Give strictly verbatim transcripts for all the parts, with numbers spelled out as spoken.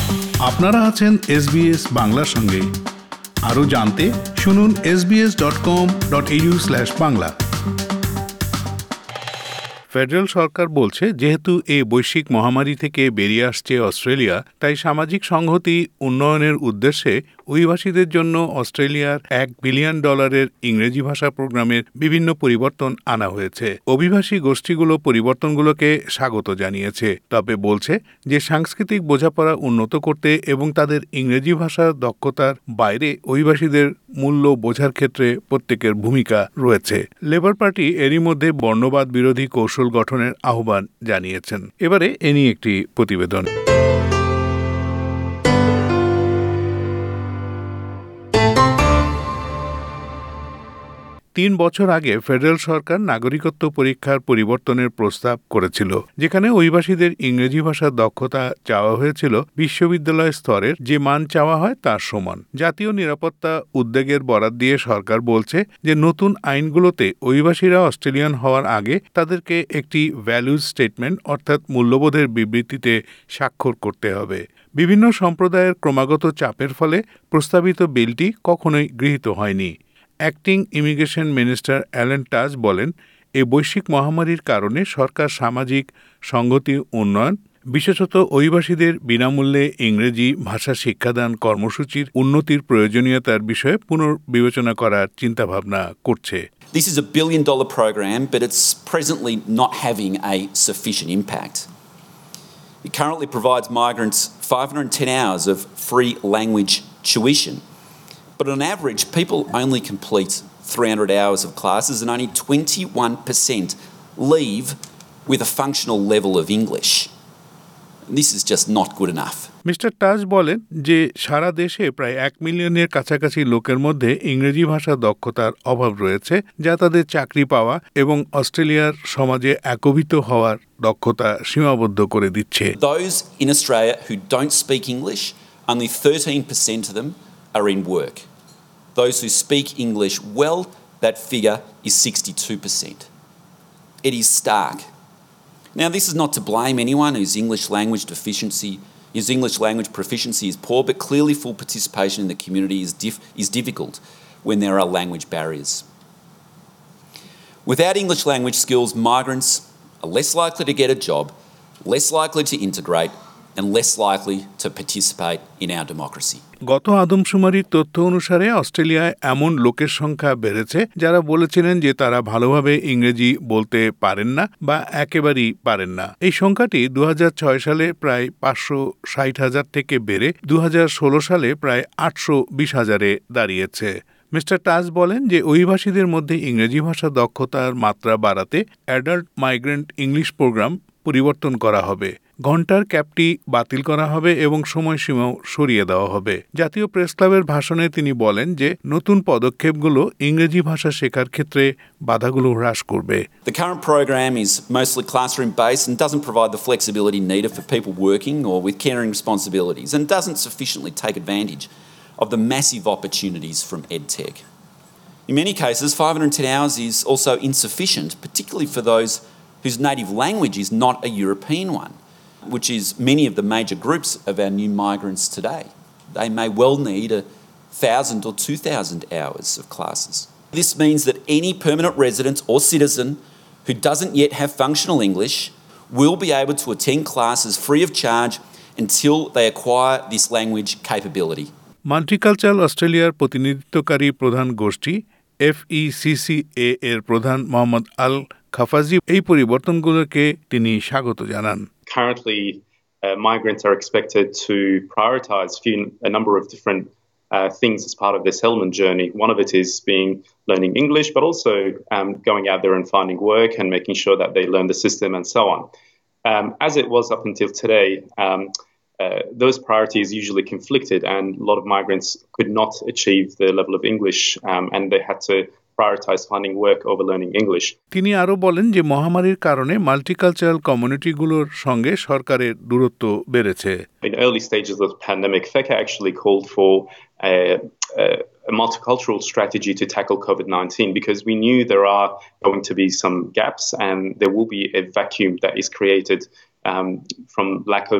আপনারা আছেন এসবিএস বাংলার সঙ্গে। আরও জানতে শুনুন S B S dot com dot A U slash Bangla. Federal সরকার বলছে, যেহেতু এই বৈশ্বিক মহামারী থেকে বেরিয়ে আসছে অস্ট্রেলিয়া, তাই সামাজিক সংহতি উন্নয়নের উদ্দেশ্যে অভিবাসীদের জন্য অস্ট্রেলিয়ার এক বিলিয়ন ডলারের ইংরেজি ভাষা প্রোগ্রামের বিভিন্ন পরিবর্তন আনা হয়েছে। অভিবাসী গোষ্ঠীগুলো পরিবর্তনগুলোকে স্বাগত জানিয়েছে, তবে বলছে যে সাংস্কৃতিক বোঝাপড়া উন্নত করতে এবং তাদের ইংরেজি ভাষার দক্ষতার বাইরে অভিবাসীদের মূল্য বোঝার ক্ষেত্রে প্রত্যেকের ভূমিকা রয়েছে। লেবার পার্টি এরই মধ্যে বর্ণবাদ বিরোধী কৌশল গঠনের আহ্বান জানিয়েছেন। এবারে এ নিয়ে একটি প্রতিবেদন। তিন বছর আগে ফেডারেল সরকার নাগরিকত্ব পরীক্ষার পরিবর্তনের প্রস্তাব করেছিল, যেখানে অভিবাসীদের ইংরেজি ভাষার দক্ষতা চাওয়া হয়েছিল বিশ্ববিদ্যালয় স্তরের যে মান চাওয়া হয় তার সমান। জাতীয় নিরাপত্তা উদ্বেগের বরাত দিয়ে সরকার বলছে যে নতুন আইনগুলোতে অভিবাসীরা অস্ট্রেলিয়ান হওয়ার আগে তাদেরকে একটি ভ্যালুজ স্টেটমেন্ট অর্থাৎ মূল্যবোধের বিবৃতিতে স্বাক্ষর করতে হবে। বিভিন্ন সম্প্রদায়ের ক্রমাগত চাপের ফলে প্রস্তাবিত বিলটি কখনোই গৃহীত হয়নি। Acting immigration minister Alan Tudge বলেন, এই বৈশ্বিক মহামারীর কারণে সরকার সামাজিক সংহতি উন্নয়ন, বিশেষত অভিবাসীদের বিনামূল্যে ইংরেজি ভাষা শিক্ষাদান কর্মসূচির উন্নতির প্রয়োজনীয়তার বিষয়ে পুনর্বিবেচনা করার চিন্তাভাবনা করছে। This is a billion dollar program, but it's presently not having a sufficient impact. It currently provides migrants five hundred ten hours of free language tuition. But on average, people only complete three hundred hours of classes and only twenty-one percent leave with a functional level of English. This is just not good enough. Mister Tudge বলেন যে সারা দেশে প্রায় এক মিলিয়নের কাছাকাছি লোকের মধ্যে ইংরেজি ভাষা দক্ষতার অভাব রয়েছে, যা তাদের চাকরি পাওয়া এবং অস্ট্রেলিয়ার সমাজে একীভূত হওয়ার দক্ষতা সীমাবদ্ধ করে দিচ্ছে। Those in Australia who don't speak English, only thirteen percent of them are in work. Those who speak English well, that figure is sixty-two percent. It is stark. Now, this is not to blame anyone whose English language deficiency, whose English language proficiency is poor, but clearly full participation in the community is, dif- is difficult when there are language barriers. Without English language skills, migrants are less likely to get a job, less likely to integrate, and less likely to participate in our democracy. গত আদমশুমারির তথ্য অনুসারে অস্ট্রেলিয়ায় এমন লোকের সংখ্যা বেড়েছে যারা বলেছিলেন যে তারা ভালোভাবে ইংরেজি বলতে পারেন না বা একেবারেই পারেন না। এই সংখ্যাটি দু হাজার ছয় সালে প্রায় পাঁচশো ষাট হাজার থেকে বেড়ে দু হাজার ষোলো সালে প্রায় আটশো বিশ হাজারে দাঁড়িয়েছে। মিস্টার টাচ বলেন যে অভিবাসীদের মধ্যে ইংরেজি ভাষা দক্ষতার মাত্রা বাড়াতে অ্যাডাল্ট মাইগ্রেন্ট ইংলিশ প্রোগ্রাম পরিবর্তন করা হবে, ঘণ্টার ক্যাপটি বাতিল করা হবে এবং সময়সীমাও সরিয়ে দেওয়া হবে। জাতীয় প্রেস ক্লাবের ভাষণে তিনি বলেন যে নতুন পদক্ষেপগুলো ইংরেজি ভাষা শেখার ক্ষেত্রে বাধাগুলো হ্রাস করবে। The current program is mostly classroom based and doesn't provide the flexibility needed for people working or with caring responsibilities, and doesn't sufficiently take advantage of the massive opportunities from EdTech. In many cases, five hundred ten hours is also insufficient, particularly for those whose native language is not a European one, which is many of the major groups of our new migrants today. They may well need a thousand or two thousand hours of classes. This means that any permanent resident or citizen who doesn't yet have functional English will be able to attend classes free of charge until they acquire this language capability. Multicultural অস্ট্রেলিয়ার প্রতিনিধিত্বকারী প্রধান গোষ্ঠী F E C C A এর প্রধান মোহাম্মদ আল খাফাজি এই পরিবর্তনগুলোকে তিনি স্বাগত জানান। Currently, uh, migrants are expected to prioritise a number of different uh, things as part of their settlement journey. One of it is being learning English, but also um, going out there and finding work and making sure that they learn the system and so on. Um, as it was up until today, um, uh, those priorities usually conflicted, and a lot of migrants could not achieve the level of English, um, and they had to prioritize finding work over learning English. তিনি আরো বলেন যে মহামারীর কারণে multicultural কমিউনিটিগুলোর সঙ্গে সরকারের দূরত্ব বেড়েছে। In early stages of the pandemic, F E C A actually called for a, a, a multicultural strategy to tackle COVID nineteen because we knew there are going to be some gaps and there will be a vacuum that is created um, from lack of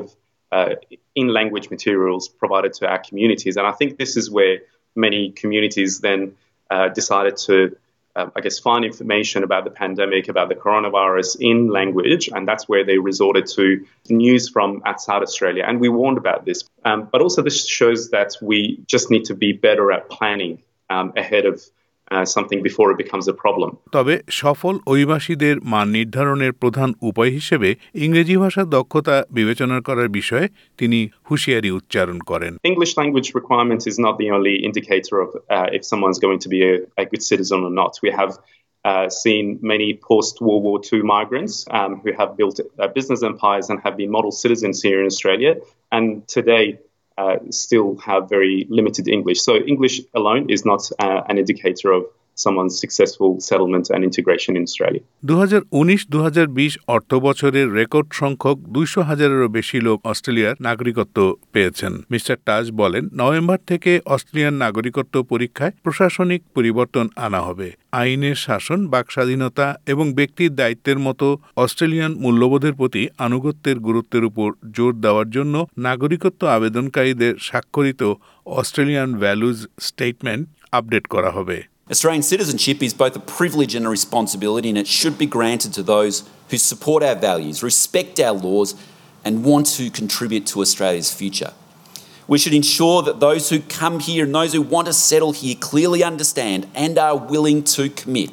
uh, in-language materials provided to our communities. And I think this is where many communities then uh, decided to Uh, I guess, find information about the pandemic, about the coronavirus in language, and that's where they resorted to news from outside Australia. And we warned about this. Um, but also this shows that we just need to be better at planning um, ahead of uh, something before it becomes a problem. তবে সফল অভিবাসীদের মান নির্ধারণের প্রধান উপায় হিসেবে ইংরেজি ভাষার দক্ষতা বিবেচনা করার বিষয়ে তিনি হুঁশিয়ারি উচ্চারণ করেন। English language requirements is not the only indicator of uh, if someone's going to be a, a good citizen or not. We have uh, seen many post-World War Two migrants um, who have built uh, business empires and have been model citizens here in Australia, and today Uh, still have very limited English. So English alone is not uh, an indicator of someone's successful settlement and integration in Australia. দু হাজার উনিশ দু হাজার বিশ অর্থ বছরের record সংখ্যক দুইশো হাজারেরও বেশি লোক অস্ট্রেলিয়ার নাগরিকত্ব পেয়েছেন। মিস্টার টাজ বলেন, নভেম্বর থেকে অস্ট্রেলিয়ান নাগরিকত্ব পরীক্ষায় প্রশাসনিক পরিবর্তন আনা হবে। আইনের শাসন, বাকস্বাধীনতা এবং ব্যক্তির দায়িত্বের মতো অস্ট্রেলিয়ান মূল্যবোধের প্রতি আনুগত্যের গুরুত্বের উপর জোর দেওয়ার জন্য নাগরিকত্ব আবেদনকারীদের স্বাক্ষরিত অস্ট্রেলিয়ান ভ্যালুজ স্টেটমেন্ট আপডেট করা হবে। Australian citizenship is both a privilege and a responsibility, and it should be granted to those who support our values, respect our laws, and want to contribute to Australia's future. We should ensure that those who come here and those who want to settle here clearly understand and are willing to commit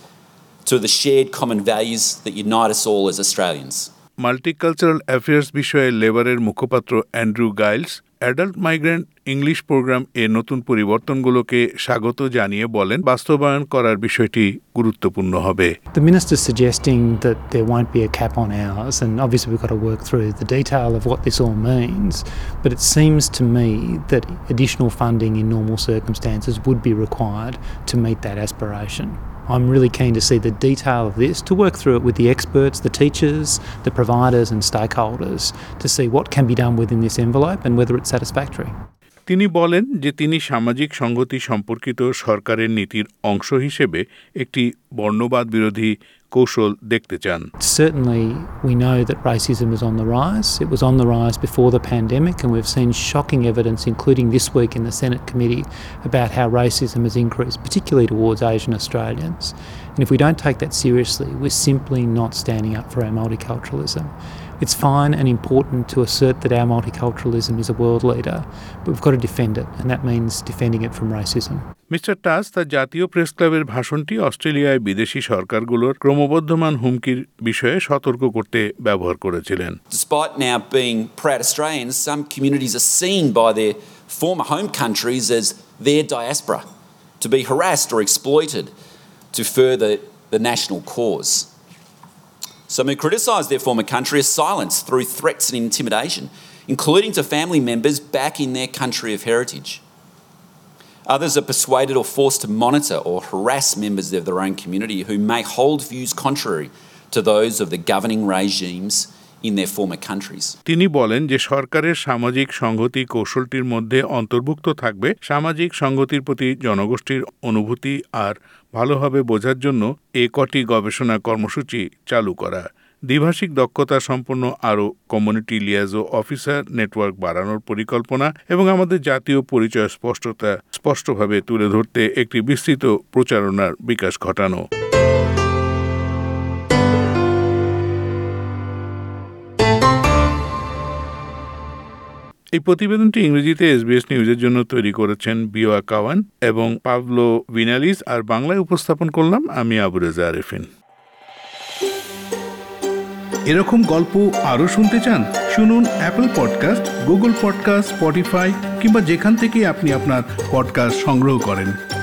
to the shared common values that unite us all as Australians. Multicultural affairs বিষয়ে লেবারের মুখপাত্র Andrew Giles adult migrant English program এর নতুন পরিবর্তনগুলোকে স্বাগত জানিয়ে বলেন, বাস্তবায়ন করার বিষয়টি গুরুত্বপূর্ণ হবে। The minister's suggesting that there won't be a cap on hours, and obviously we've got to work through the detail of what this all means, but it seems to me that additional funding in normal circumstances would be required to meet that aspiration. I'm really keen to see the detail of this, to work through it with the experts, the teachers, the providers and stakeholders, to see what can be done within this envelope and whether it's satisfactory. তিনি বলেন যে তিনি সামাজিক সংগতি সম্পর্কিত সরকারের নীতির অংশ হিসেবে একটি বর্ণবাদ বিরোধী কৌশল দেখতে চান। Certainly we know that racism is on the rise. It was on the rise before the pandemic, and we've seen shocking evidence, including this week in the Senate committee, about how racism has increased, particularly towards Asian Australians. And if we don't take that seriously, we're simply not standing up for our multiculturalism. It's fine and important to assert that our multiculturalism is a world leader, but we've got to defend it, and that means defending it from racism. Mister Tudge তার জাতীয় press ক্লাবের ভাষণটি অস্ট্রেলিয়ায় বিদেশি সরকারগুলোর ক্রমবর্ধমান হুমকির বিষয়ে সতর্ক করতে ব্যবহার করেছিলেন। Despite now being proud Australians, some communities are seen by their former home countries as their diaspora, to be harassed or exploited to further the national cause. Some who criticise their former country are silenced through threats and intimidation, including to family members back in their country of heritage. Others are persuaded or forced to monitor or harass members of their own community who may hold views contrary to those of the governing regimes in their former countries. তিনি বলেন যে সরকারের সামাজিক সংহতি কৌশলটির মধ্যে অন্তর্ভুক্ত থাকবে সামাজিক সংহতির প্রতি জনগোষ্ঠীর অনুভূতি আর ভালোভাবে বোঝার জন্য এ কটি গবেষণা কর্মসূচি চালু করা, দ্বিভাষিক দক্ষতা সম্পন্ন আরও কমিউনিটি লিয়াজো অফিসার নেটওয়ার্ক বাড়ানোর পরিকল্পনা এবং আমাদের জাতীয় পরিচয় স্পষ্টতা স্পষ্টভাবে তুলে ধরতে একটি বিস্তৃত প্রচারণার বিকাশ ঘটানো। এই প্রতিবেদনটি ইংরেজিতে এসবিএস নিউজের জন্য তৈরি করেছেন বিওয়া কাওয়ান এবং পাবলো ভিনালিস, আর বাংলায় উপস্থাপন করলাম আমি আবু রেজা আরেফিন। এরকম গল্প আরও শুনতে চান? শুনুন Apple podcast, Google podcast, Spotify কিংবা যেখান থেকে আপনি আপনার পডকাস্ট সংগ্রহ করেন।